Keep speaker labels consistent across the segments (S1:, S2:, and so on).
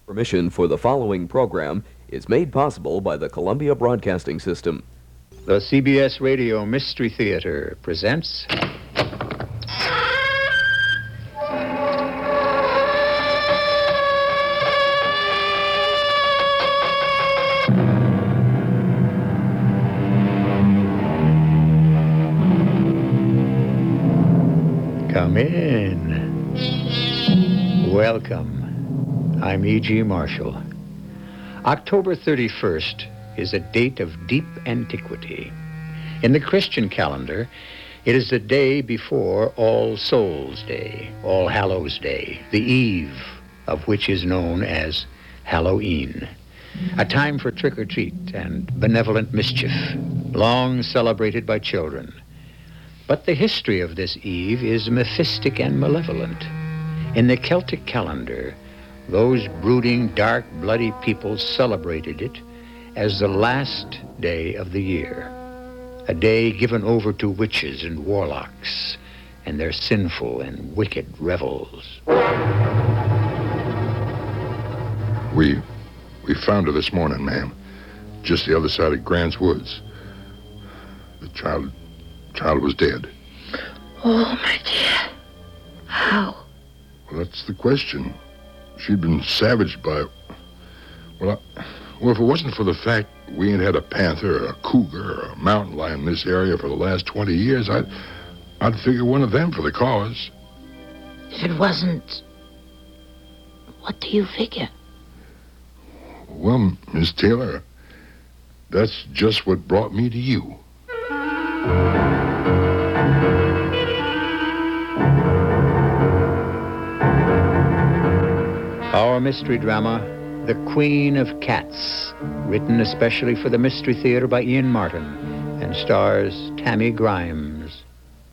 S1: Permission for the following program is made possible by the Columbia Broadcasting System.
S2: The CBS Radio Mystery Theater presents... Come in. Welcome. I'm E.G. Marshall. October 31st is a date of deep antiquity. In the Christian calendar, it is the day before All Souls' Day, All Hallows' Day, the eve of which is known as Halloween, a time for trick-or-treat and benevolent mischief, long celebrated by children. But the history of this eve is mephistic and malevolent. In the Celtic calendar, those brooding, dark, bloody peoples celebrated it as the last day of the year, a day given over to witches and warlocks and their sinful and wicked revels.
S3: We found her this morning, ma'am, just the other side of Grant's Woods. The child was dead.
S4: Oh, my dear. How?
S3: Well, that's the question. She'd been savaged by... Well, if it wasn't for the fact we ain't had a panther, or a cougar, or a mountain lion in this area for the last 20 years, I'd figure one of them for the cause.
S4: If it wasn't, what do you figure?
S3: Well, Miss Taylor, that's just what brought me to you.
S2: Our mystery drama, The Queen of Cats, written especially for the Mystery Theater by Ian Martin, and stars Tammy Grimes.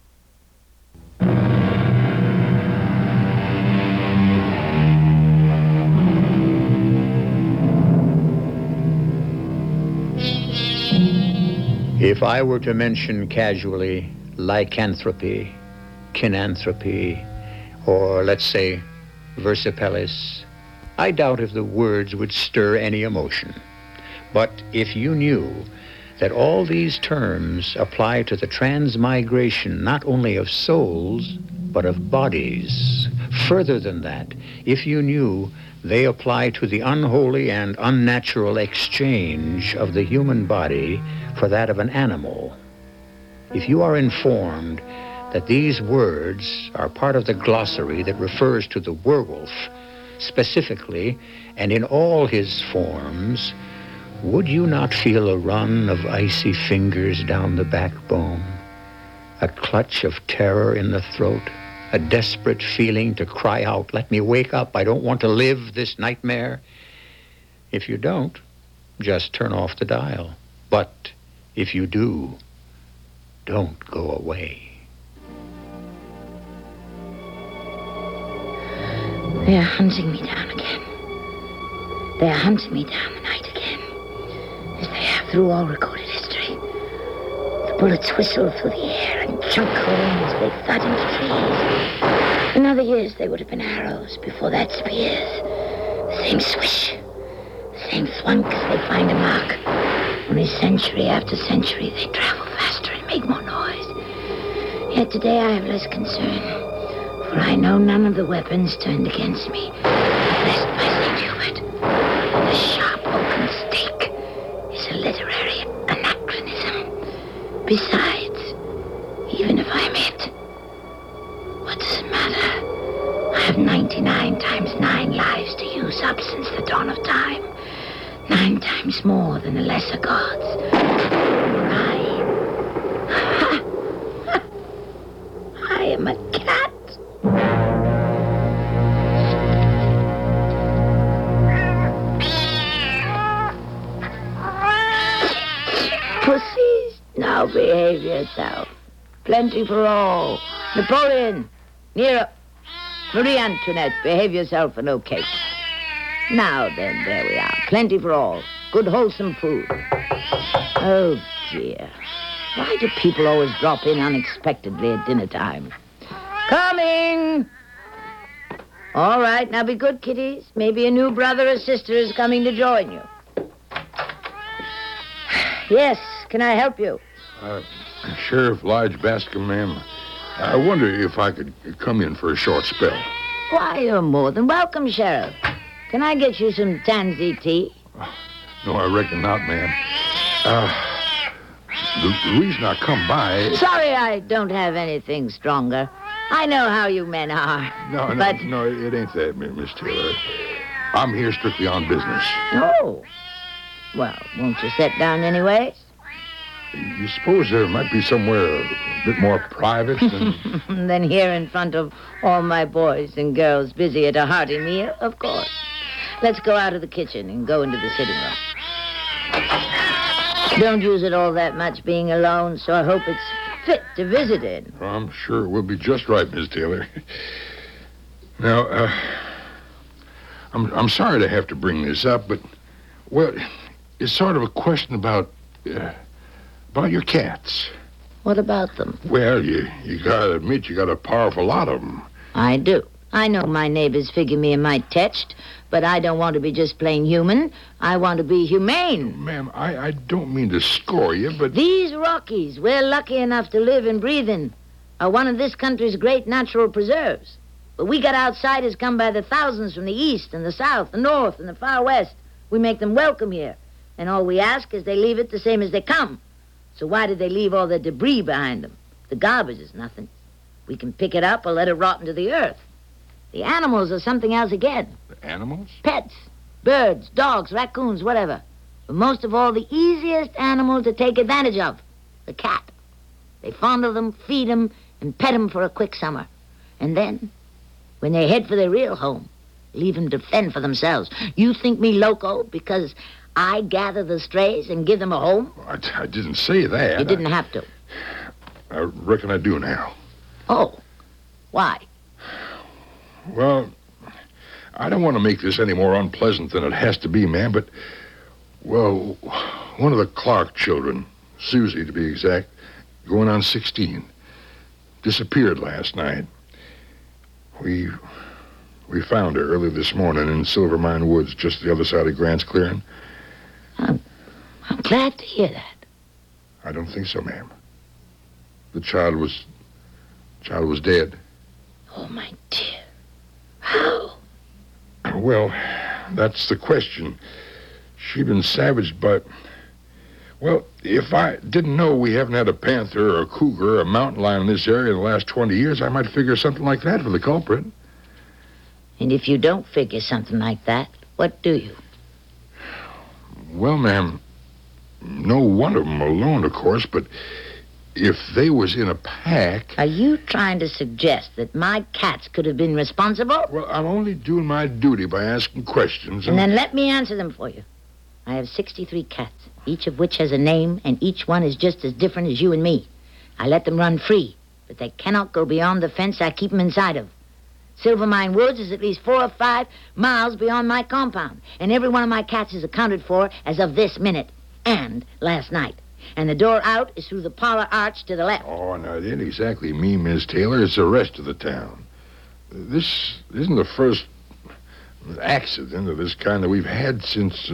S2: If I were to mention casually lycanthropy, kinanthropy, or let's say versipellis, I doubt if the words would stir any emotion. But if you knew that all these terms apply to the transmigration not only of souls, but of bodies, further than that, if you knew they apply to the unholy and unnatural exchange of the human body for that of an animal, if you are informed that these words are part of the glossary that refers to the werewolf, specifically, and in all his forms, would you not feel a run of icy fingers down the backbone, a clutch of terror in the throat, a desperate feeling to cry out, "Let me wake up, I don't want to live this nightmare"? If you don't, just turn off the dial. But if you do, don't go away.
S4: They are hunting me down again. They are hunting me down the night again, as they have through all recorded history. The bullets whistle through the air and chunk holes as they thud into trees. In other years, they would have been arrows, before that spears. The same swish, the same thwunk as they find a mark. Only century after century, they travel faster and make more noise. Yet today I have less concern. For I know none of the weapons turned against me are blessed by St. Hubert. The sharp oaken stake is a literary anachronism. Besides, even if I'm it, what does it matter? I have 99 times 9 lives to use up since the dawn of time. 9 times more than the lesser gods. For I am a cat. Pussies, now behave yourself. Plenty for all. Napoleon, Nero, Marie Antoinette, behave yourself and no cake. Now then, there we are. Plenty for all. Good wholesome food. Oh dear. Why do people always drop in unexpectedly at dinner time? Coming! All right, now be good, kiddies. Maybe a new brother or sister is coming to join you. Yes, can I help you?
S3: Sheriff Lige Bascom, ma'am. I wonder if I could come in for a short spell.
S4: Why, you're more than welcome, Sheriff. Can I get you some tansy tea?
S3: No, I reckon not, ma'am. The reason I come by...
S4: Sorry I don't have anything stronger. I know how you men are.
S3: No, it ain't that, Miss Taylor. I'm here strictly on business.
S4: Oh. Well, won't you sit down anyway?
S3: You suppose there might be somewhere a bit more private than...
S4: Than here in front of all my boys and girls busy at a hearty meal? Of course. Let's go out of the kitchen and go into the sitting room. Don't use it all that much being alone, so I hope it's fit to visit in.
S3: I'm sure it will be just right, Miss Taylor. Now, I'm sorry to have to bring this up, but, well, it's sort of a question about your cats.
S4: What about them?
S3: Well, you gotta admit you got a powerful lot of them.
S4: I do. I know my neighbors figure me a mite tetched, but I don't want to be just plain human. I want to be humane.
S3: Ma'am, I don't mean to score you, but...
S4: These Rockies, we're lucky enough to live and breathe in, are one of this country's great natural preserves. But we got outsiders come by the thousands from the east and the south, the north and the far west. We make them welcome here, and all we ask is they leave it the same as they come. So why did they leave all the debris behind them? The garbage is nothing. We can pick it up or let it rot into the earth. The animals are something else again.
S3: The animals?
S4: Pets, birds, dogs, raccoons, whatever. But most of all, the easiest animal to take advantage of, the cat. They fondle them, feed them, and pet them for a quick summer. And then, when they head for their real home, leave them to fend for themselves. You think me loco because I gather the strays and give them a home?
S3: I didn't say that.
S4: You didn't have to.
S3: I reckon I do now.
S4: Oh, why?
S3: Well, I don't want to make this any more unpleasant than it has to be, ma'am, but, well, one of the Clark children, Susie to be exact, going on 16, disappeared last night. We found her early this morning in Silver Mine Woods, just the other side of Grant's clearing.
S4: I'm glad to hear that.
S3: I don't think so, ma'am. The child was dead.
S4: Oh, my dear. How?
S3: Well, that's the question. She'd been savaged by... Well, if I didn't know we haven't had a panther or a cougar or a mountain lion in this area in the last 20 years, I might figure something like that for the culprit.
S4: And if you don't figure something like that, what do you?
S3: Well, ma'am, no one of them alone, of course, but if they was in a pack...
S4: Are you trying to suggest that my cats could have been responsible?
S3: Well, I'm only doing my duty by asking questions
S4: And then let me answer them for you. I have 63 cats, each of which has a name, and each one is just as different as you and me. I let them run free, but they cannot go beyond the fence I keep them inside of. Silver Mine Woods is at least 4 or 5 miles beyond my compound, and every one of my cats is accounted for as of this minute and last night. And the door out is through the parlor arch to the left.
S3: Oh, no, it ain't exactly me, Miss Taylor. It's the rest of the town. This isn't the first accident of this kind that we've had since...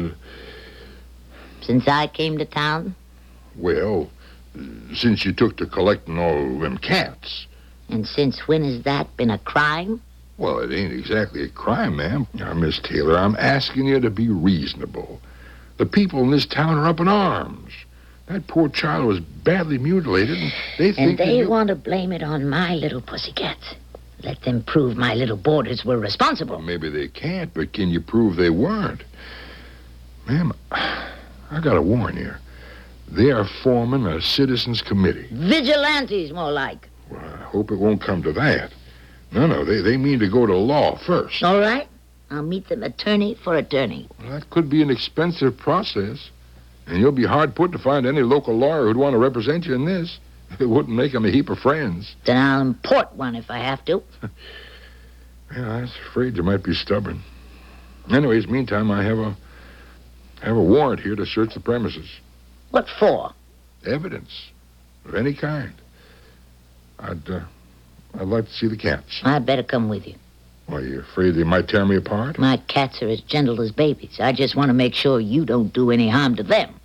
S4: Since I came to town?
S3: Well, since you took to collecting all them cats.
S4: And since when has that been a crime?
S3: Well, it ain't exactly a crime, ma'am. Now, Miss Taylor, I'm asking you to be reasonable. The people in this town are up in arms. That poor child was badly mutilated, and they think...
S4: And they want to blame it on my little pussycats. Let them prove my little boarders were responsible.
S3: Well, maybe they can't, but can you prove they weren't? Ma'am, I gotta warn you. They are forming a citizens committee.
S4: Vigilantes, more like.
S3: Well, I hope it won't come to that. No, they mean to go to law first.
S4: All right. I'll meet them attorney for attorney.
S3: Well, that could be an expensive process. And you'll be hard put to find any local lawyer who'd want to represent you in this. It wouldn't make them a heap of friends.
S4: Then I'll import one if I have to.
S3: Yeah, I was afraid you might be stubborn. Anyways, meantime, I have a warrant here to search the premises.
S4: What for?
S3: Evidence of any kind. I'd like to see the cats.
S4: I better come with you.
S3: Are you afraid they might tear me apart?
S4: My cats are as gentle as babies. I just want to make sure you don't do any harm to them.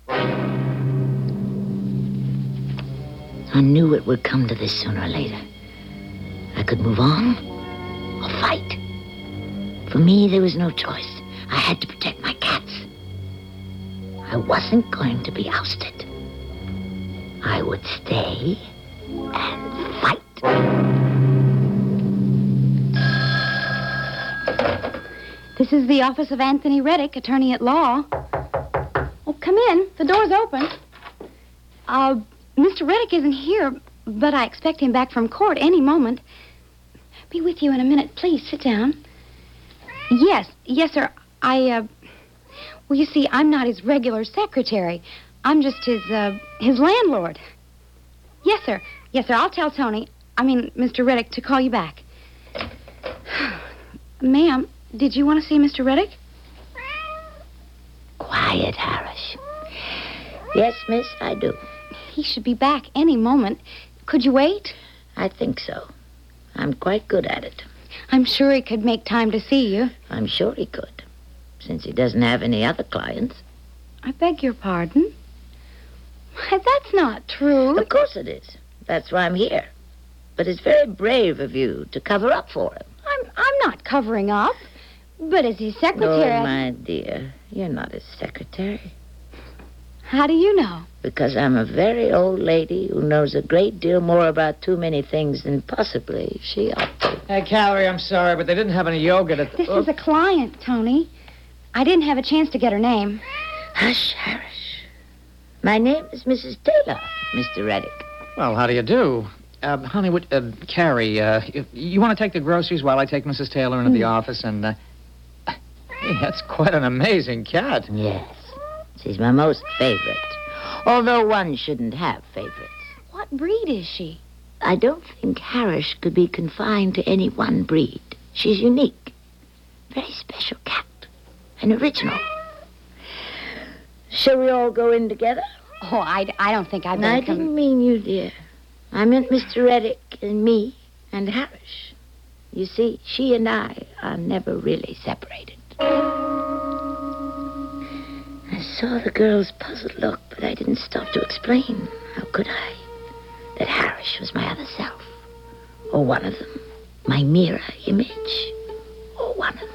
S4: I knew it would come to this sooner or later. I could move on or fight. For me, there was no choice. I had to protect my cats. I wasn't going to be ousted. I would stay and fight.
S5: This is the office of Anthony Reddick, attorney at law. Oh, come in. The door's open. Mr. Reddick isn't here, but I expect him back from court any moment. Be with you in a minute. Please, sit down. Yes, sir. Well, you see, I'm not his regular secretary. I'm just his landlord. Yes, sir. I'll tell Mr. Reddick to call you back. Ma'am, did you want to see Mr. Reddick?
S4: Quiet, Harris. Yes, miss, I do.
S5: He should be back any moment. Could you wait?
S4: I think so. I'm quite good at it.
S5: I'm sure he could make time to see you.
S4: I'm sure he could, since he doesn't have any other clients.
S5: I beg your pardon? Why, that's not true.
S4: Of course it is. That's why I'm here. But it's very brave of you to cover up for him.
S5: I'm not covering up. But as his secretary...
S4: Oh, my dear, you're not his secretary.
S5: How do you know?
S4: Because I'm a very old lady who knows a great deal more about too many things than possibly she ought to.
S6: Hey, Callie, I'm sorry, but they didn't have any yogurt at the...
S5: This is a client, Tony. I didn't have a chance to get her name.
S4: Hush, Harris. My name is Mrs. Taylor, Mr. Reddick.
S6: Well, how do you do? Honey, Carrie, you want to take the groceries while I take Mrs. Taylor into the office and, Hey, that's quite an amazing cat.
S4: Yes. She's my most favorite. Although one shouldn't have favorites.
S5: What breed is she?
S4: I don't think Harris could be confined to any one breed. She's unique. Very special cat. An original. Shall we all go in together?
S5: Oh, I don't think I'd
S4: I
S5: better come...
S4: didn't mean you, dear. I meant Mr. Reddick and me and Harris. You see, she and I are never really separated. I saw the girl's puzzled look, but I didn't stop to explain. How could I? That Harris was my other self. Or one of them. My mirror image. Or one of them.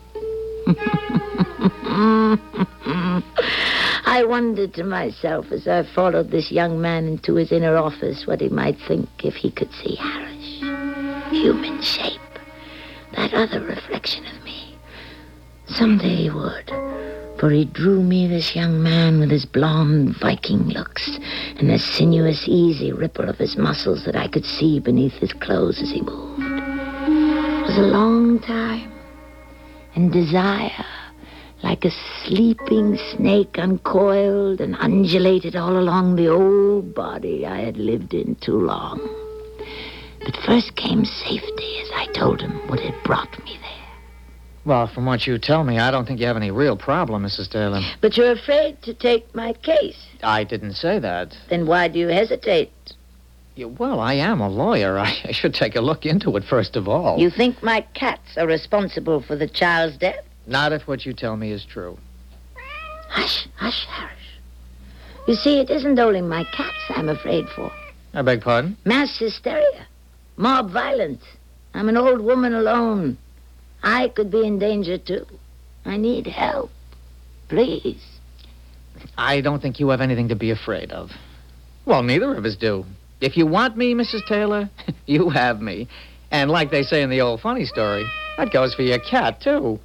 S4: I wondered to myself as I followed this young man into his inner office what he might think if he could see Harris. Human shape. That other reflection of me. Someday he would. For he drew me, this young man, with his blonde Viking looks and the sinuous, easy ripple of his muscles that I could see beneath his clothes as he moved. It was a long time. And desire, like a sleeping snake, uncoiled and undulated all along the old body I had lived in too long. But first came safety, as I told him what had brought me there.
S6: Well, from what you tell me, I don't think you have any real problem, Mrs. Taylor.
S4: But you're afraid to take my case.
S6: I didn't say that.
S4: Then why do you hesitate?
S6: Well, I am a lawyer. I should take a look into it first of all.
S4: You think my cats are responsible for the child's death?
S6: Not if what you tell me is true.
S4: Hush, Harris. You see, it isn't only my cats I'm afraid for.
S6: I beg pardon?
S4: Mass hysteria. Mob violence. I'm an old woman alone. I could be in danger, too. I need help. Please.
S6: I don't think you have anything to be afraid of. Well, neither of us do. If you want me, Mrs. Taylor, you have me. And like they say in the old funny story, that goes for your cat, too.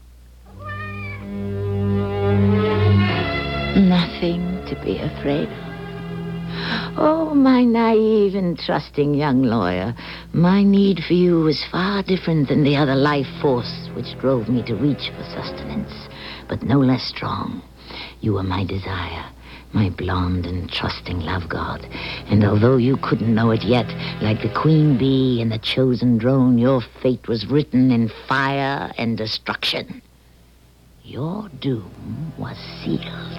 S4: Nothing to be afraid of. Oh, my naive and trusting young lawyer, my need for you was far different than the other life force which drove me to reach for sustenance, but no less strong. You were my desire, my blonde and trusting love god. And although you couldn't know it yet, like the queen bee and the chosen drone, your fate was written in fire and destruction. Your doom was sealed.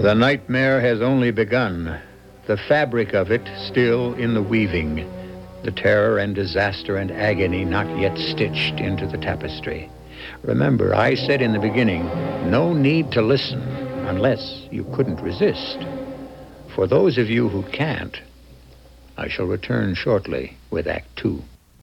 S2: The nightmare has only begun. The fabric of it still in the weaving. The terror and disaster and agony not yet stitched into the tapestry. Remember, I said in the beginning, no need to listen unless you couldn't resist. For those of you who can't, I shall return shortly with Act Two.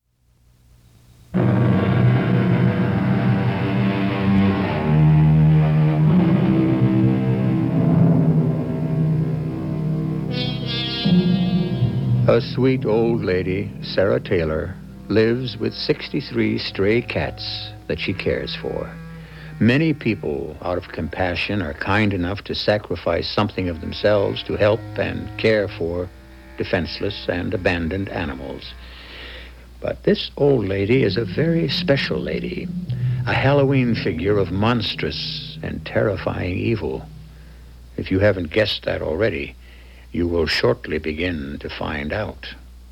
S2: A sweet old lady, Sarah Taylor, lives with 63 stray cats that she cares for. Many people, out of compassion, are kind enough to sacrifice something of themselves to help and care for defenseless and abandoned animals. But this old lady is a very special lady, a Halloween figure of monstrous and terrifying evil. If you haven't guessed that already, you will shortly begin to find out.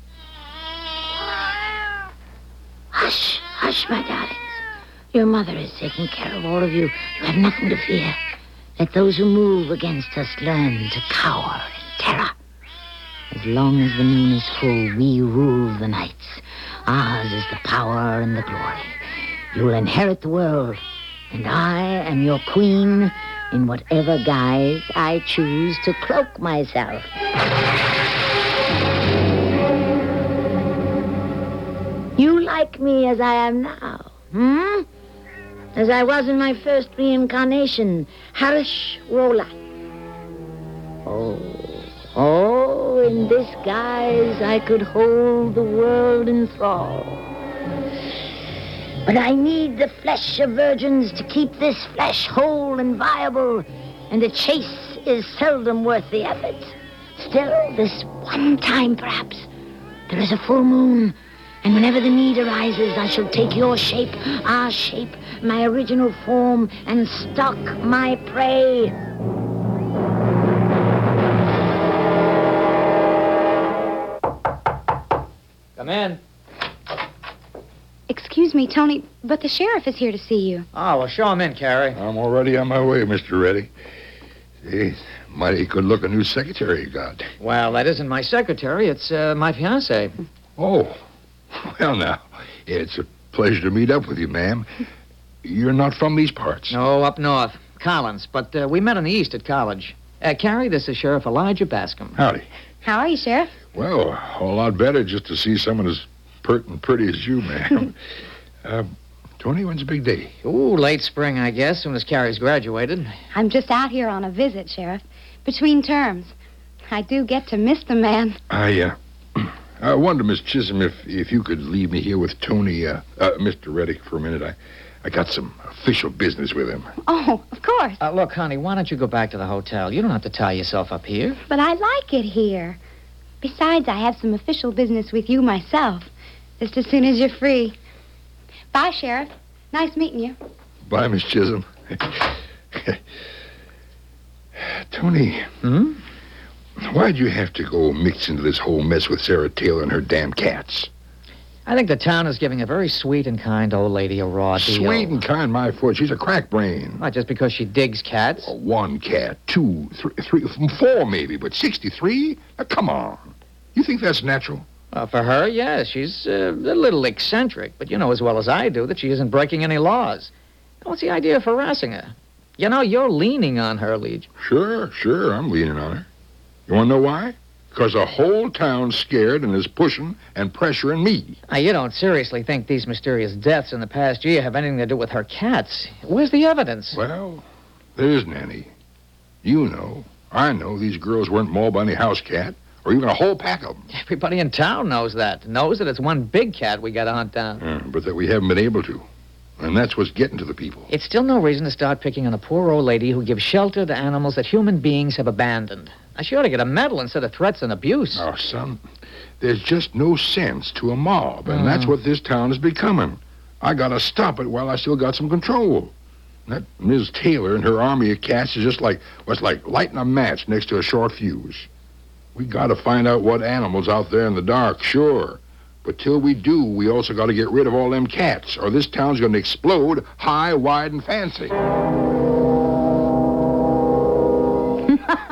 S4: Hush, hush, my darlings. Your mother is taking care of all of you. You have nothing to fear. Let those who move against us learn to cower in terror. As long as the moon is full, we rule the nights. Ours is the power and the glory. You will inherit the world, and I am your queen in whatever guise I choose to cloak myself. You like me as I am now, As I was in my first reincarnation, Harish Rola. Oh, in this guise I could hold the world in thrall. But I need the flesh of virgins to keep this flesh whole and viable, and the chase is seldom worth the effort. Still, this one time, perhaps, there is a full moon, and whenever the need arises, I shall take your shape, our shape, my original form, and stalk my prey.
S6: Come in.
S5: Excuse me, Tony, but the sheriff is here to see you.
S6: Oh, well, show him in, Carrie.
S3: I'm already on my way, Mr. Reddy. Hey, mighty good-looking new secretary you got.
S6: Well, that isn't my secretary. It's my fiancée.
S3: Oh, well, now, it's a pleasure to meet up with you, ma'am. You're not from these parts.
S6: No, up north. Collins. But we met in the east at college. Carrie, this is Sheriff Elijah Bascom.
S3: Howdy.
S5: How are you, Sheriff?
S3: Well, a whole lot better just to see someone as pert and pretty as you, ma'am. Tony, when's the big day?
S6: Ooh, late spring, I guess, soon as Carrie's graduated.
S5: I'm just out here on a visit, Sheriff. Between terms. I do get to miss the man.
S3: I wonder, Miss Chisholm, if you could leave me here with Tony, Mr. Reddick for a minute. I got some official business with him.
S5: Oh, of course.
S6: Look, honey, why don't you go back to the hotel? You don't have to tie yourself up here.
S5: But I like it here. Besides, I have some official business with you myself. Just as soon as you're free. Bye, Sheriff. Nice meeting you.
S3: Bye, Miss Chisholm. Tony. Why'd you have to go mix into this whole mess with Sarah Taylor and her damn cats?
S6: I think the town is giving a very sweet and kind old lady a raw deal.
S3: Sweet and kind, my foot. She's a crack brain.
S6: Not just because she digs cats.
S3: Well, one cat, two, three, four maybe, but 63? Now, come on. You think that's natural?
S6: For her, yes. She's a little eccentric, but you know as well as I do that she isn't breaking any laws. What's the idea of harassing her? You know, you're leaning on her, Leach.
S3: Sure, I'm leaning on her. You want to know why? Because the whole town's scared and is pushing and pressuring me.
S6: Now, you don't seriously think these mysterious deaths in the past year have anything to do with her cats? Where's the evidence?
S3: Well, there isn't any. You know, I know these girls weren't mauled by any house cat or even a whole pack of them.
S6: Everybody in town knows that. Knows that it's one big cat we got to hunt down.
S3: But that we haven't been able to. And that's what's getting to the people.
S6: It's still no reason to start picking on a poor old lady who gives shelter to animals that human beings have abandoned. Now, she ought to get a medal instead of threats and abuse.
S3: Oh, son, there's just no sense to a mob, and that's what this town is becoming. I gotta stop it while I still got some control. That Ms. Taylor and her army of cats is just like lighting a match next to a short fuse. We gotta find out what animals out there in the dark, sure. But till we do, we also gotta get rid of all them cats, or this town's gonna explode high, wide, and fancy.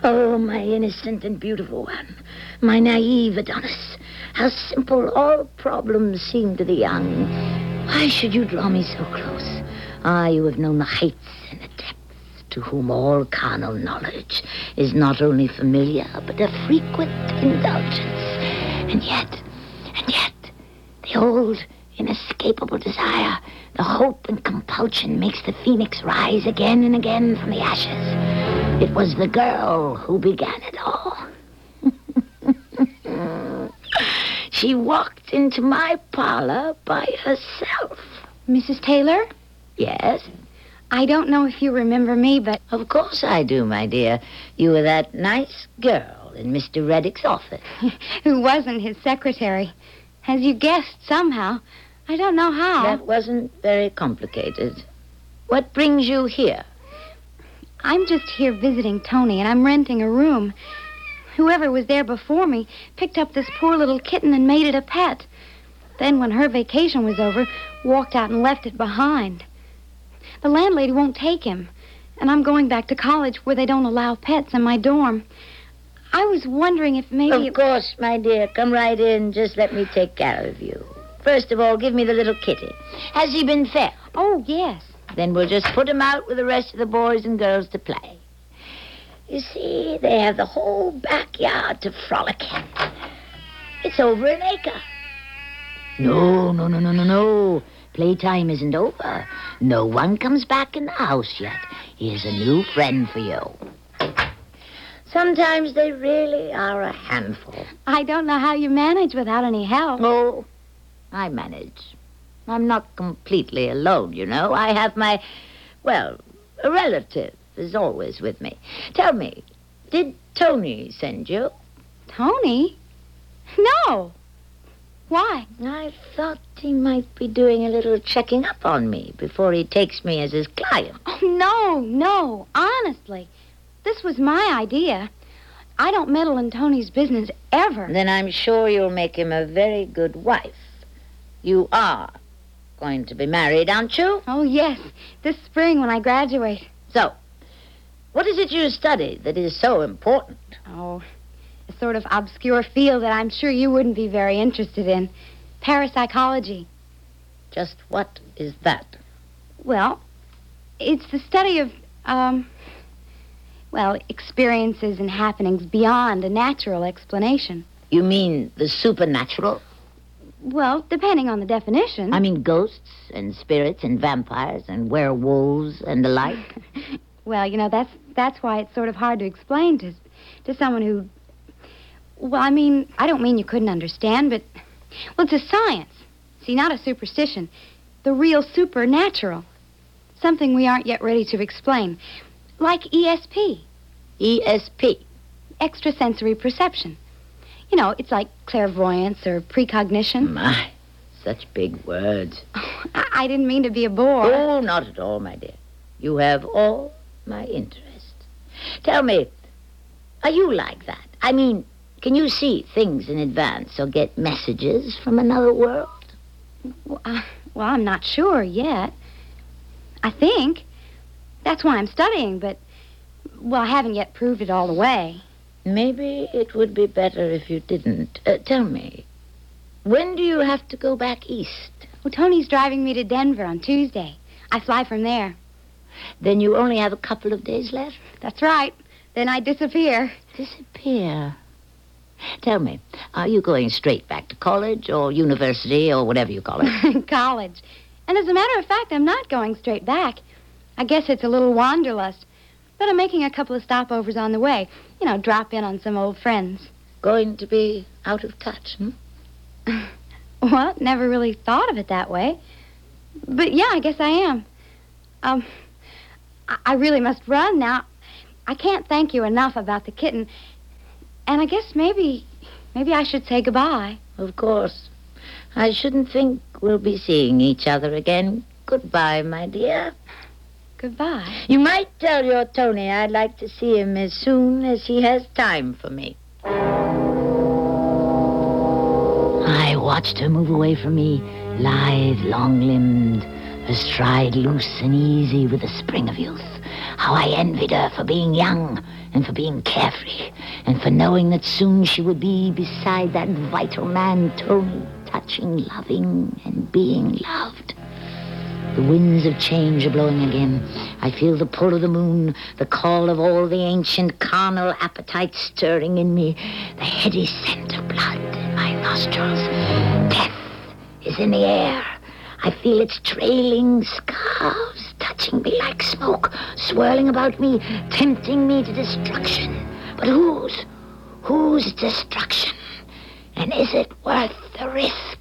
S4: Oh, my innocent and beautiful one. My naive Adonis. How simple all problems seem to the young. Why should you draw me so close? Ah, you have known the heights and the depths, to whom all carnal knowledge is not only familiar, but a frequent indulgence. And yet, the old, inescapable desire, the hope and compulsion makes the phoenix rise again and again from the ashes. It was the girl who began it all. She walked into my parlor by herself.
S5: Mrs. Taylor?
S4: Yes?
S5: I don't know if you remember me, but...
S4: Of course I do, my dear. You were that nice girl in Mr. Reddick's office.
S5: Who wasn't his secretary. As you guessed, somehow. I don't know how.
S4: That wasn't very complicated. What brings you here?
S5: I'm just here visiting Tony, and I'm renting a room. Whoever was there before me picked up this poor little kitten and made it a pet. Then, when her vacation was over, walked out and left it behind. The landlady won't take him, and I'm going back to college where they don't allow pets in my dorm. I was wondering if maybe...
S4: Of course, my dear. Come right in. Just let me take care of you. First of all, give me the little kitty. Has he been fed?
S5: Oh, yes.
S4: Then we'll just put him out with the rest of the boys and girls to play. You see, they have the whole backyard to frolic in. It's over an acre. No. Playtime isn't over. No one comes back in the house yet. Here's a new friend for you. Sometimes they really are a handful.
S5: I don't know how you manage without any help.
S4: Oh, I manage. I'm not completely alone, you know. I have my, a relative is always with me. Tell me, did Tony send you?
S5: Tony? No. Why?
S4: I thought he might be doing a little checking up on me before he takes me as his client.
S5: Oh, no. Honestly. This was my idea. I don't meddle in Tony's business ever.
S4: Then I'm sure you'll make him a very good wife. You are going to be married, aren't you?
S5: Oh, yes. This spring when I graduate.
S4: So, what is it you study that is so important?
S5: Oh, a sort of obscure field that I'm sure you wouldn't be very interested in. Parapsychology.
S4: Just what is that?
S5: Well, it's the study of, experiences and happenings beyond a natural explanation.
S4: You mean the supernatural?
S5: Well, depending on the definition.
S4: I mean ghosts and spirits and vampires and werewolves and the like.
S5: Well, that's why it's sort of hard to explain to someone who... Well, I don't mean you couldn't understand, but... Well, it's a science. See, not a superstition. The real supernatural. Something we aren't yet ready to explain. Like ESP.
S4: ESP?
S5: Extrasensory perception. It's like clairvoyance or precognition.
S4: My, such big words.
S5: Oh, I didn't mean to be a bore.
S4: Oh, not at all, my dear. You have all my interest. Tell me, are you like that? I mean, can you see things in advance or get messages from another world?
S5: Well, I'm not sure yet. I think. That's why I'm studying, but, I haven't yet proved it all the way.
S4: Maybe it would be better if you didn't. Tell me, when do you have to go back east?
S5: Well, Tony's driving me to Denver on Tuesday. I fly from there.
S4: Then you only have a couple of days left?
S5: That's right. Then I disappear.
S4: Disappear? Tell me, are you going straight back to college or university or whatever you call it?
S5: College. And as a matter of fact, I'm not going straight back. I guess it's a little wanderlust. But I'm making a couple of stopovers on the way. Drop in on some old friends.
S4: Going to be out of touch,
S5: Well, never really thought of it that way. But yeah, I guess I am. I really must run now. I can't thank you enough about the kitten. And I guess maybe I should say goodbye.
S4: Of course. I shouldn't think we'll be seeing each other again. Goodbye, my dear.
S5: Goodbye.
S4: You might tell your Tony I'd like to see him as soon as he has time for me. I watched her move away from me, lithe, long-limbed, her stride loose and easy with the spring of youth. How I envied her for being young and for being carefree and for knowing that soon she would be beside that vital man, Tony, touching, loving, and being loved. The winds of change are blowing again. I feel the pull of the moon, the call of all the ancient carnal appetites stirring in me, the heady scent of blood in my nostrils. Death is in the air. I feel its trailing scarves touching me like smoke, swirling about me, tempting me to destruction. But whose destruction? And is it worth the risk?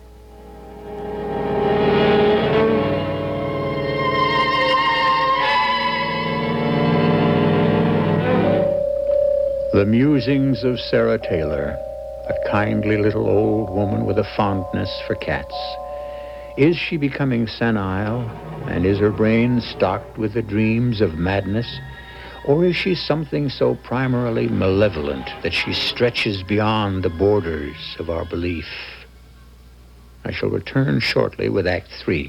S2: The musings of Sarah Taylor, a kindly little old woman with a fondness for cats. Is she becoming senile, and is her brain stocked with the dreams of madness? Or is she something so primarily malevolent that she stretches beyond the borders of our belief? I shall return shortly with Act 3.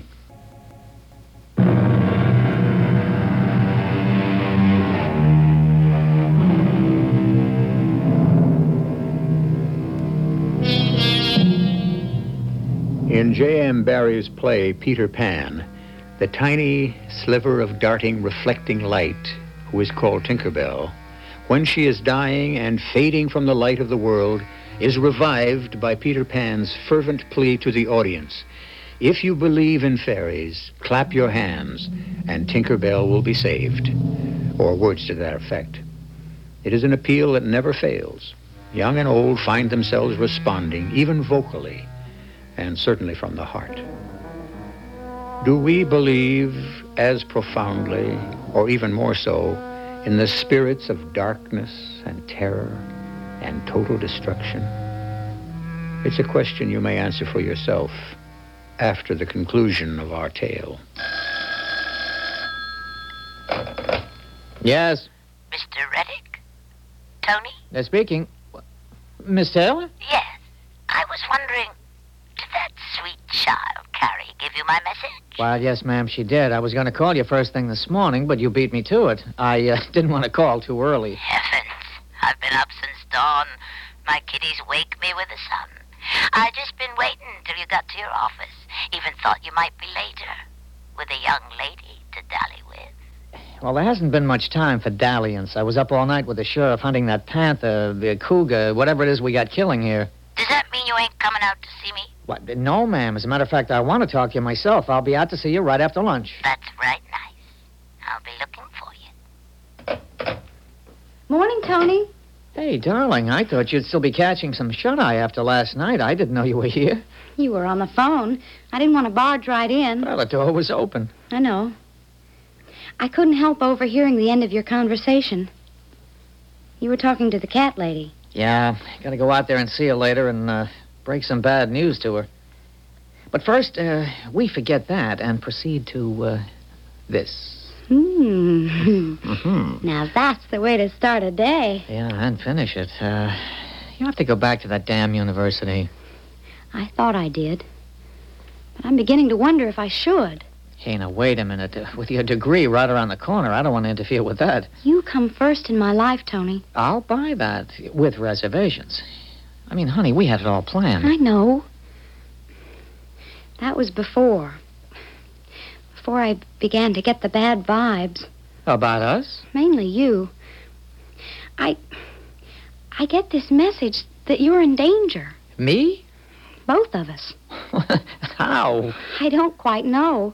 S2: In J.M. Barrie's play, Peter Pan, the tiny sliver of darting, reflecting light, who is called Tinkerbell, when she is dying and fading from the light of the world, is revived by Peter Pan's fervent plea to the audience. If you believe in fairies, clap your hands, and Tinkerbell will be saved. Or words to that effect. It is an appeal that never fails. Young and old find themselves responding, even vocally, and certainly from the heart. Do we believe as profoundly, or even more so, in the spirits of darkness and terror and total destruction? It's a question you may answer for yourself after the conclusion of our tale.
S6: Yes?
S4: Mr. Reddick? Tony?
S6: They're speaking. Miss Taylor?
S4: Yes. I was wondering, did that sweet child, Carrie, give you my message?
S6: Well, yes, ma'am, she did. I was going to call you first thing this morning, but you beat me to it. I didn't want to call too early.
S4: Heavens. I've been up since dawn. My kiddies wake me with the sun. I just been waiting till you got to your office. Even thought you might be later, with a young lady to dally with.
S6: Well, there hasn't been much time for dalliance. I was up all night with the sheriff hunting that panther, the cougar, whatever it is we got killing here.
S4: Does that mean you ain't coming out to see me?
S6: What? No, ma'am. As a matter of fact, I want to talk to you myself. I'll be out to see you right after lunch.
S4: That's right nice. I'll be looking for you.
S5: Morning, Tony.
S6: Hey, darling, I thought you'd still be catching some shut-eye after last night. I didn't know you were here.
S5: You were on the phone. I didn't want to barge right in.
S6: Well, the door was open.
S5: I know. I couldn't help overhearing the end of your conversation. You were talking to the cat lady.
S6: Yeah, gotta go out there and see her later and break some bad news to her. But first, we forget that and proceed to this.
S5: Now that's the way to start a day.
S6: Yeah, and finish it. You have to go back to that damn university.
S5: I thought I did. But I'm beginning to wonder if I should.
S6: Hey, now, wait a minute. With your degree right around the corner, I don't want to interfere with that.
S5: You come first in my life, Tony.
S6: I'll buy that, with reservations. I mean, honey, we had it all planned.
S5: I know. That was before I began to get the bad vibes.
S6: About us?
S5: Mainly you. I get this message that you're in danger.
S6: Me?
S5: Both of us.
S6: How?
S5: I don't quite know.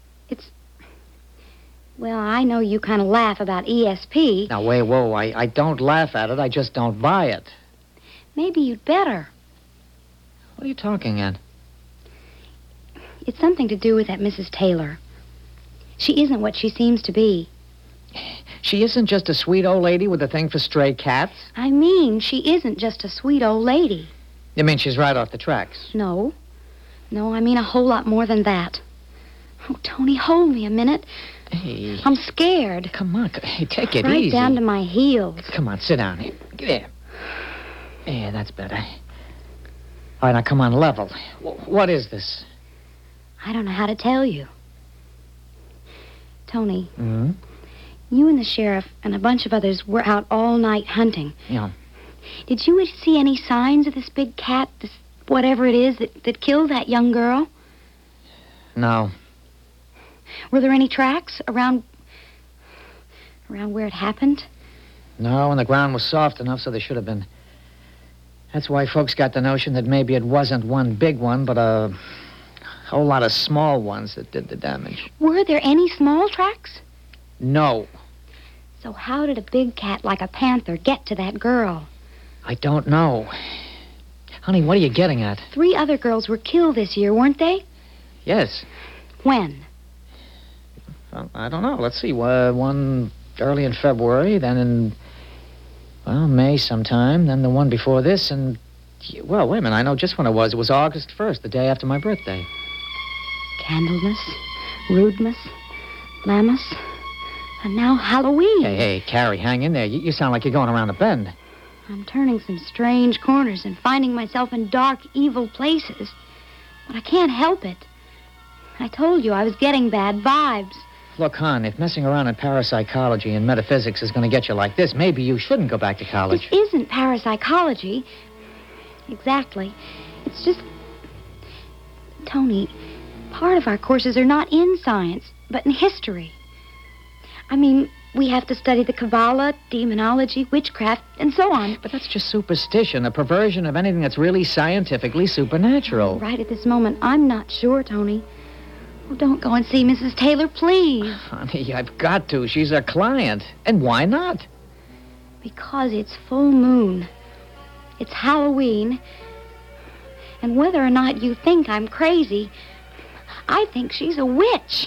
S5: Well, I know you kind of laugh about ESP.
S6: Now, whoa, I don't laugh at it. I just don't buy it.
S5: Maybe you'd better.
S6: What are you talking at?
S5: It's something to do with that Mrs. Taylor. She isn't what she seems to be.
S6: She isn't just a sweet old lady with a thing for stray cats?
S5: I mean, she isn't just a sweet old lady.
S6: You mean she's right off the tracks?
S5: No, I mean a whole lot more than that. Oh, Tony, hold me a minute.
S6: Hey.
S5: I'm scared.
S6: Come on. Hey, take it
S5: right
S6: easy.
S5: Down to my heels.
S6: Come on, sit down here. There. Yeah, that's better. All right, now come on, level. What is this?
S5: I don't know how to tell you. Tony, You and the sheriff and a bunch of others were out all night hunting.
S6: Yeah.
S5: Did you see any signs of this big cat, this whatever it is that killed that young girl?
S6: No.
S5: Were there any tracks around where it happened?
S6: No, and the ground was soft enough, so there should have been. That's why folks got the notion that maybe it wasn't one big one, but a whole lot of small ones that did the damage.
S5: Were there any small tracks?
S6: No.
S5: So how did a big cat like a panther get to that girl?
S6: I don't know. Honey, what are you getting at?
S5: 3 other girls were killed this year, weren't they?
S6: Yes.
S5: When?
S6: I don't know. Let's see. One early in February, then in, May sometime, then the one before this, and, well, wait a minute. I know just when it was. It was August 1st, the day after my birthday.
S5: Candlemas, Rudemas, Lammas, and now Halloween.
S6: Hey, Carrie, hang in there. You sound like you're going around a bend.
S5: I'm turning some strange corners and finding myself in dark, evil places. But I can't help it. I told you I was getting bad vibes.
S6: Look, hon, if messing around in parapsychology and metaphysics is going to get you like this, maybe you shouldn't go back to college.
S5: This isn't parapsychology. Exactly. It's just... Tony, part of our courses are not in science, but in history. I mean, we have to study the Kabbalah, demonology, witchcraft, and so on.
S6: But that's just superstition, a perversion of anything that's really scientifically supernatural.
S5: Right at this moment, I'm not sure, Tony. Oh, don't go and see Mrs. Taylor, please.
S6: Honey, I've got to. She's a client. And why not?
S5: Because it's full moon. It's Halloween. And whether or not you think I'm crazy, I think she's a witch.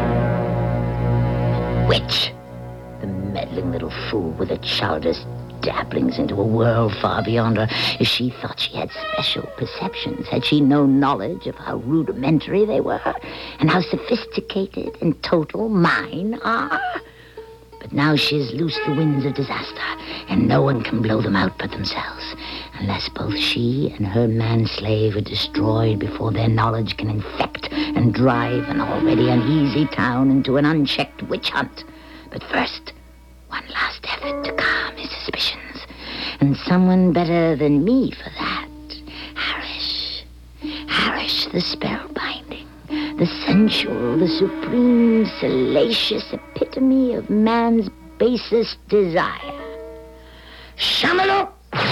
S4: Witch. The meddling little fool with her childish dabblings into a world far beyond her. If she thought she had special perceptions, had she no knowledge of how rudimentary they were, and how sophisticated and total mine are? But now she's loosed the winds of disaster, and no one can blow them out but themselves, unless both she and her man-slave are destroyed before their knowledge can infect and drive an already uneasy town into an unchecked witch hunt. But first, one last effort to calm his suspicions, and someone better than me for that. Harish the spellbinding, the sensual, the supreme, salacious epitome of man's basest desire. Shamalot!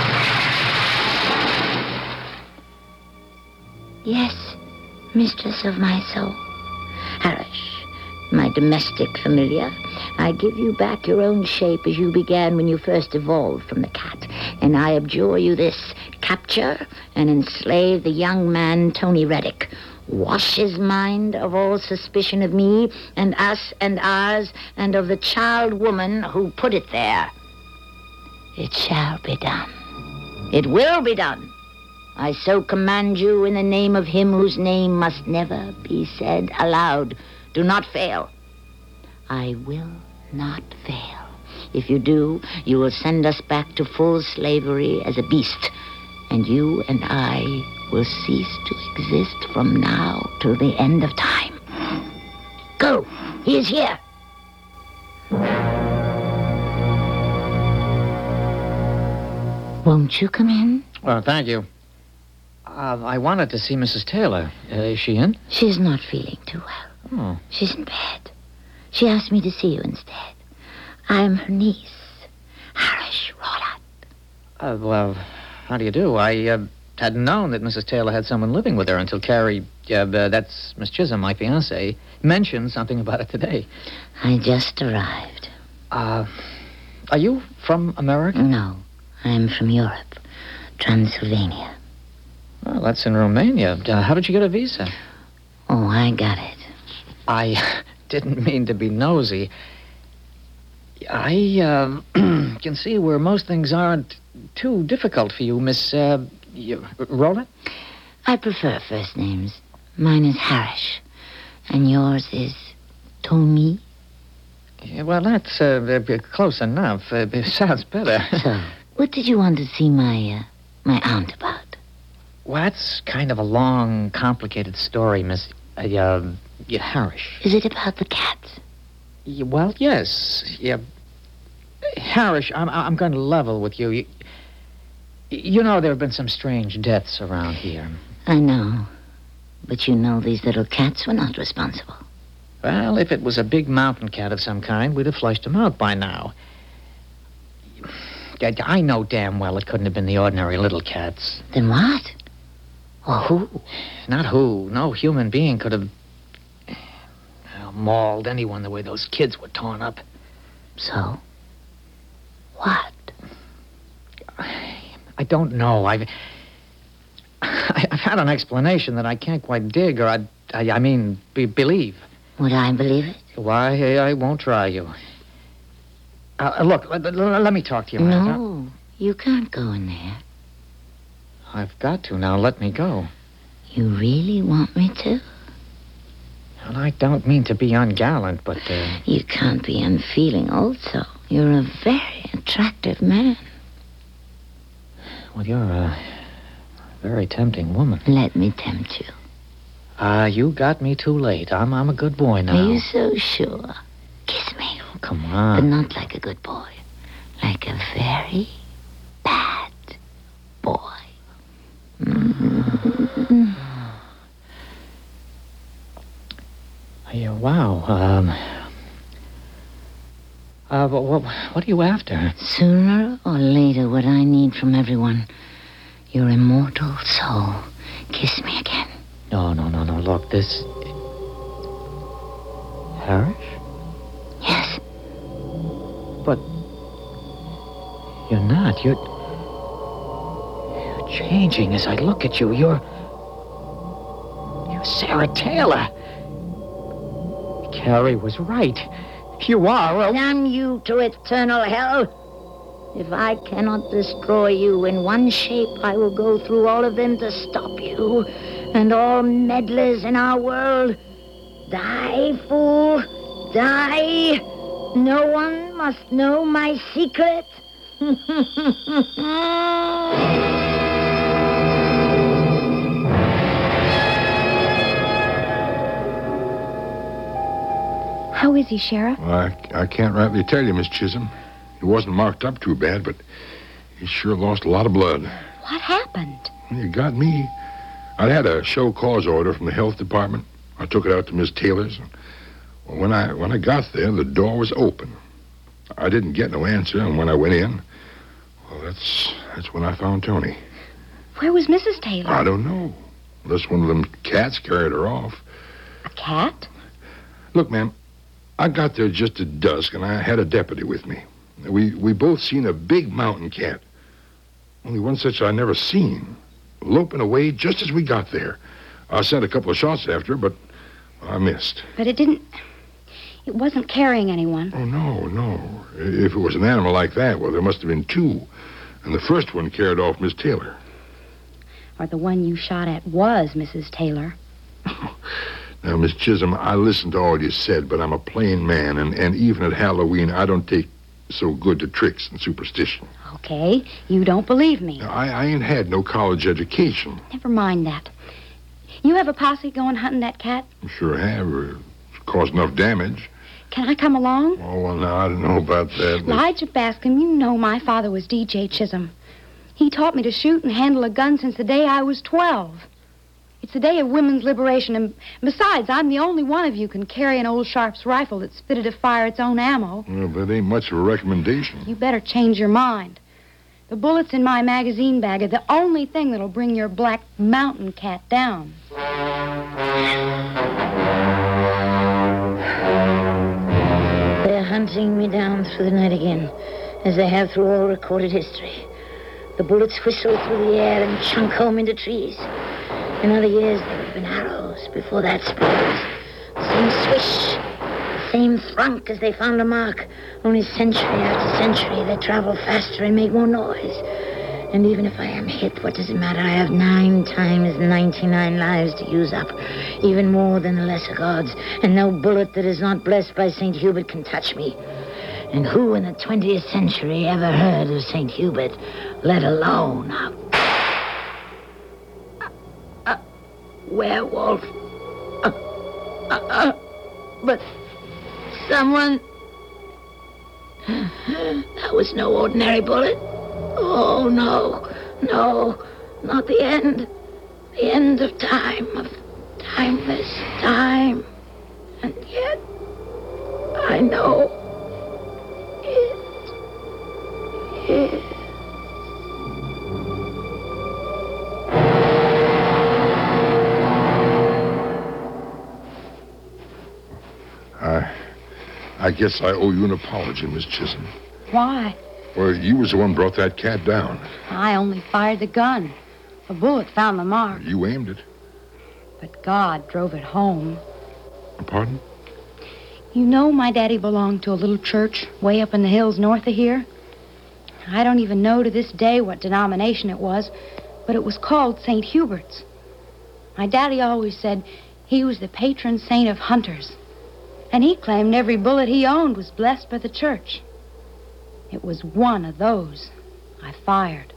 S4: Yes, mistress of my soul. Harish, my domestic familiar, I give you back your own shape as you began when you first evolved from the cat, and I abjure you this: capture and enslave the young man Tony Reddick. Wash his mind of all suspicion of me and us and ours and of the child woman who put it there. It shall be done. It will be done. I so command you in the name of him whose name must never be said aloud. Do not fail. I will not fail. If you do, you will send us back to full slavery as a beast, and you and I will cease to exist from now till the end of time. Go. He is here. Won't you come in?
S6: Well, thank you. I wanted to see Mrs. Taylor. Is she in?
S4: She's not feeling too well.
S6: Oh.
S4: She's in bed. She asked me to see you instead. I'm her niece, Harish Rolat.
S6: Well, how do you do? I hadn't known that Mrs. Taylor had someone living with her until Carrie, that's Miss Chisholm, my fiancée, mentioned something about it today.
S4: I just arrived.
S6: Are you from America?
S4: No, I'm from Europe, Transylvania.
S6: Well, that's in Romania. How did you get a visa?
S4: Oh, I got it.
S6: I didn't mean to be nosy. I can see where most things aren't too difficult for you, Miss, Roland?
S4: I prefer first names. Mine is Harish, and yours is Tony.
S6: Yeah, well, that's close enough. It sounds better.
S4: So, what did you want to see my aunt about?
S6: Well, that's kind of a long, complicated story, Miss, Harish.
S4: Is it about the cat?
S6: Well, yes. Yeah. Harris, I'm going to level with you. You know there have been some strange deaths around here.
S4: I know. But you know these little cats were not responsible.
S6: Well, if it was a big mountain cat of some kind, we'd have flushed him out by now. I know damn well it couldn't have been the ordinary little cats.
S4: Then what? Or who?
S6: Not who. No human being could have mauled anyone the way those kids were torn up.
S4: So? What?
S6: I don't know. I've had an explanation that I can't quite dig, or believe.
S4: Would I believe it?
S6: Why, I won't try you. Look, let me talk to you.
S4: No, you can't go in there.
S6: I've got to. Now, let me go.
S4: You really want me to?
S6: Well, I don't mean to be ungallant, but...
S4: You can't be unfeeling also. You're a very attractive man.
S6: Well, you're a very tempting woman.
S4: Let me tempt you.
S6: You got me too late. I'm a good boy now.
S4: Are you so sure? Kiss me.
S6: Oh, come on.
S4: But not like a good boy. Like a very bad boy. Mm-hmm.
S6: Yeah, wow. What are you after?
S4: Sooner or later, what I need from everyone, your immortal soul. Kiss me again.
S6: No. Look, this... Harris?
S4: Yes.
S6: But... You're not. You're changing as I look at you. You're Sarah Taylor. Carrie was right. You are
S4: Damn you to eternal hell. If I cannot destroy you in one shape, I will go through all of them to stop you. And all meddlers in our world. Die, fool. Die. No one must know my secret.
S5: How is he, Sheriff?
S3: Well, I can't rightly tell you, Miss Chisholm. He wasn't marked up too bad, but he sure lost a lot of blood.
S5: What happened?
S3: You got me. I'd had a show cause order from the health department. I took it out to Miss Taylor's. Well, when I got there, the door was open. I didn't get no answer, and when I went in, well, that's when I found Tony.
S5: Where was Mrs. Taylor?
S3: I don't know. Unless one of them cats carried her off.
S5: A cat?
S3: Look, ma'am, I got there just at dusk, and I had a deputy with me. We both seen a big mountain cat. Only one such I never seen. Loping away just as we got there. I sent a couple of shots after her, but I missed.
S5: But it wasn't carrying anyone.
S3: Oh, no. If it was an animal like that, well, there must have been two. And the first one carried off Miss Taylor.
S5: Or the one you shot at was Mrs. Taylor.
S3: Now, Miss Chisholm, I listened to all you said, but I'm a plain man, and even at Halloween, I don't take so good to tricks and superstition.
S5: Okay, you don't believe me.
S3: Now, I ain't had no college education.
S5: Never mind that. You have a posse going hunting that cat?
S3: Sure have. It's caused enough damage.
S5: Can I come along?
S3: Oh, well, now, I don't know about that.
S5: Elijah Bascom, you know my father was D.J. Chisholm. He taught me to shoot and handle a gun since the day I was 12. It's the day of women's liberation, and besides, I'm the only one of you can carry an old Sharps rifle that's fitted to fire its own ammo.
S3: Well, that ain't much of a recommendation.
S5: You better change your mind. The bullets in my magazine bag are the only thing that'll bring your black mountain cat down.
S4: They're hunting me down through the night again, as they have through all recorded history. The bullets whistle through the air and chunk home into trees. In other years, there would have been arrows. Before that, spurs. The same swish, the same thunk as they found a mark. Only century after century, they travel faster and make more noise. And even if I am hit, what does it matter? I have 9 times 99 lives to use up. Even more than the lesser gods. And no bullet that is not blessed by St. Hubert can touch me. And who in the 20th century ever heard of St. Hubert, let alone a werewolf? But someone? That was no ordinary bullet. Oh, no. No, not the end. The end of time, of timeless time. And yet, I know it is.
S3: I guess I owe you an apology, Miss Chisholm.
S5: Why?
S3: Well, you was the one brought that cat down.
S5: I only fired the gun. The bullet found the mark,
S3: You aimed it.
S5: but God drove it home.
S3: Pardon?
S5: You know my daddy belonged to a little church way up in the hills north of here. I don't even know to this day what denomination it was, but it was called St. Hubert's. My daddy always said he was the patron saint of hunters, and he claimed every bullet he owned was blessed by the church. It was one of those I fired.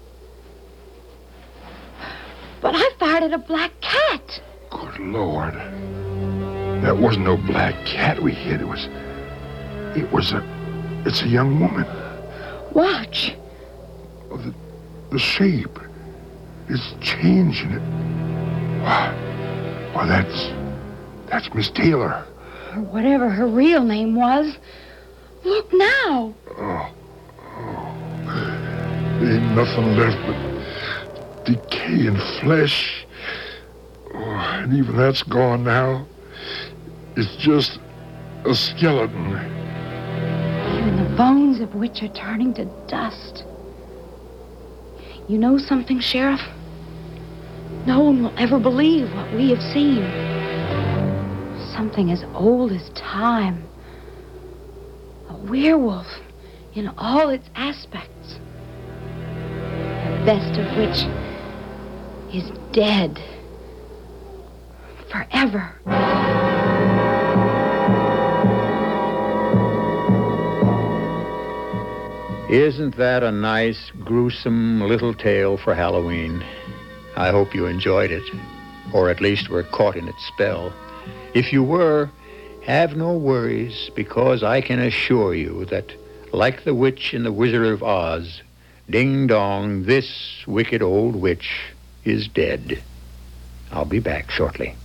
S5: But I fired at a black cat.
S3: Good Lord. That wasn't no black cat we hit. It's a young woman.
S5: Watch.
S3: Oh, the shape is changing it. Why, that's Miss Taylor.
S5: Or whatever her real name was. Look now.
S3: Oh. There ain't nothing left but decaying flesh. Oh, and even that's gone now. It's just a skeleton.
S5: Even the bones of which are turning to dust. You know something, Sheriff? No one will ever believe what we have seen. Something as old as time. A werewolf in all its aspects. The best of which is dead. Forever.
S2: Isn't that a nice, gruesome little tale for Halloween? I hope you enjoyed it, or at least were caught in its spell. If you were, have no worries, because I can assure you that, like the witch in The Wizard of Oz, ding dong, this wicked old witch is dead. I'll be back shortly.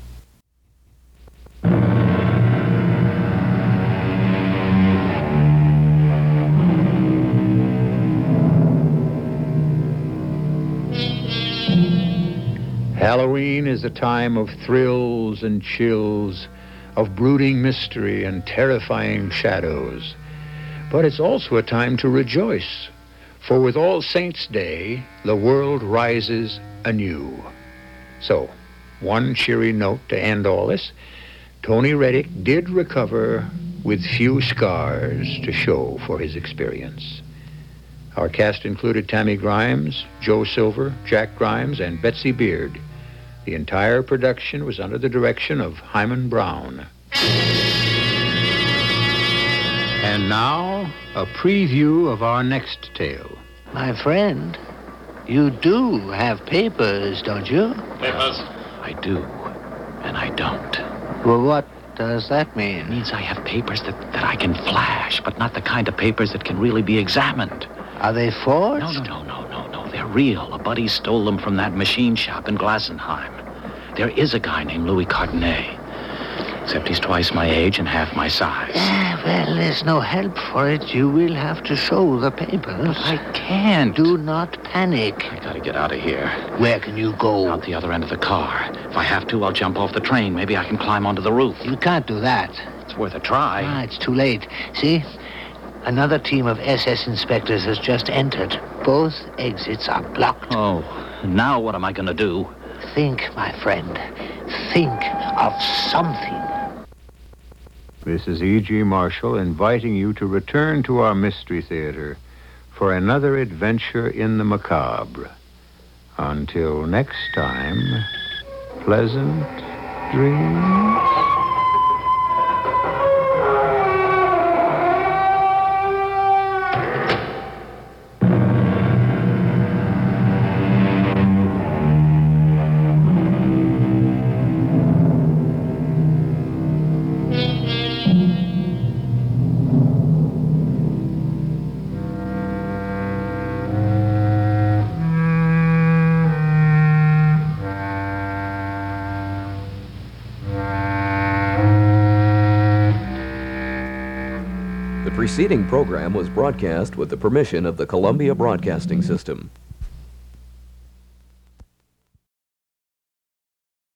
S2: Halloween is a time of thrills and chills, of brooding mystery and terrifying shadows. But it's also a time to rejoice, for with All Saints' Day, the world rises anew. So, one cheery note to end all this. Tony Reddick did recover with few scars to show for his experience. Our cast included Tammy Grimes, Joe Silver, Jack Grimes, and Betsy Beard. The entire production was under the direction of Hyman Brown. And now, a preview of our next tale.
S7: My friend, you do have papers, don't you?
S8: Papers? I do, and I don't.
S7: Well, what does that mean?
S8: It means I have papers that I can flash, but not the kind of papers that can really be examined.
S7: Are they forged?
S8: No. They're real. A buddy stole them from that machine shop in Glassenheim. There is a guy named Louis Cardenet. Except he's twice my age and half my size.
S7: Well, there's no help for it. You will have to show the papers.
S8: I can't.
S7: Do not panic.
S8: I gotta get out of here.
S7: Where can you go?
S8: Out the other end of the car. If I have to, I'll jump off the train. Maybe I can climb onto the roof.
S7: You can't do that.
S8: It's worth a try.
S7: It's too late. See? Another team of SS inspectors has just entered. Both exits are blocked.
S8: Oh, now what am I gonna do?
S7: Think, my friend. Think of something.
S2: This is E.G. Marshall inviting you to return to our Mystery Theater for another adventure in the macabre. Until next time, pleasant dreams.
S1: The preceding program was broadcast with the permission of the Columbia Broadcasting System.